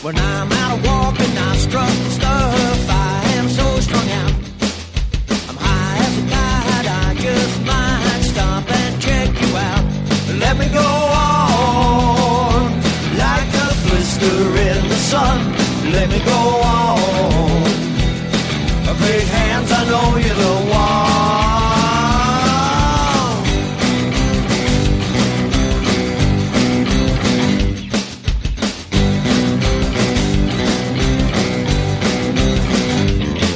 When I'm out walking, I struck the stuff. I am so strung out. I'm high as a kite. I just might stop and check you out. Let me go on like a blister in the sun. Let me go on. Great hands, I know you're the